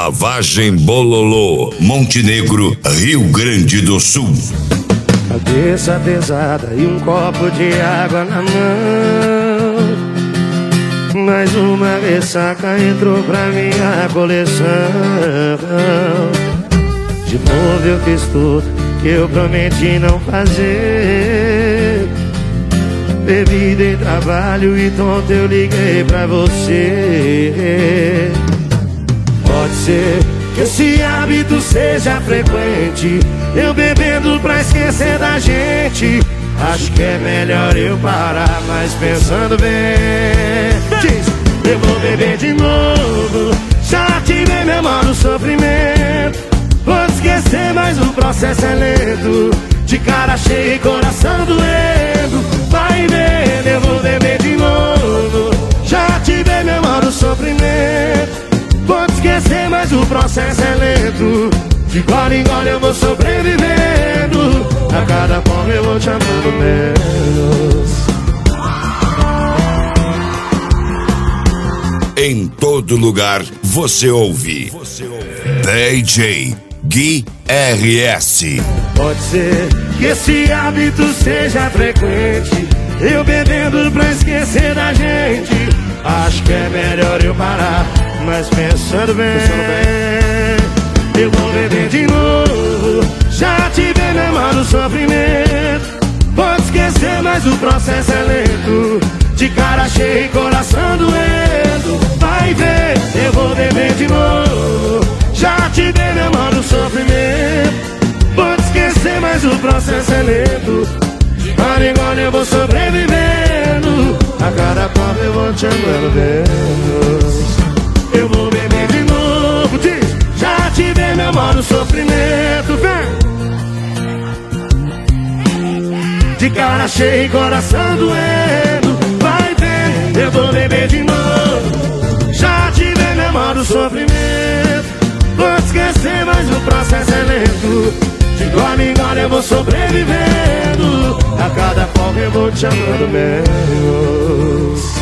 Lavagem Bololô, Montenegro, Rio Grande do Sul. Cabeça pesada e um copo de água na mão. Mais uma ressaca entrou pra minha coleção. De novo eu fiz tudo que eu prometi não fazer. Bebi, dei trabalho e tonto eu liguei pra você. Pode ser que esse hábito seja frequente, eu bebendo pra esquecer da gente. Acho que é melhor eu parar, mas pensando bem, diz, eu vou beber de novo. Já tive meu mano sofrimento. Vou esquecer, mas o processo é lento. De cara cheia e coração doendo. Vai vendo, eu vou beber de novo. Já tive meu mano sofrimento. Vou te esquecer, mas o processo é lento. De gole em gole eu vou sobrevivendo. A cada forma eu vou te amando menos. Em todo lugar você ouve DJ Gui RS. Pode ser que esse hábito seja frequente, eu bebendo pra esquecer da gente. Acho que é melhor eu parar, mas pensando bem, eu vou beber de novo. Já tive meu mano sofrimento. Vou esquecer, mas o processo é lento. De cara cheia e coração doendo. Vai ver, eu vou beber de novo. Já tive meu mano sofrimento. Vou esquecer, mas o processo é lento. De gole em gole eu vou sobrevivendo. A cada copo eu vou te amando menos. Eu vou beber de novo, diz. Já tive meu mano sofrimento, vem. De cara cheia e coração doendo. Vai ver, eu vou beber de novo. Já tive meu mano sofrimento. Vou esquecer, mas o processo é lento. De gole em gole eu vou sobrevivendo. A cada folga eu vou te amando menos.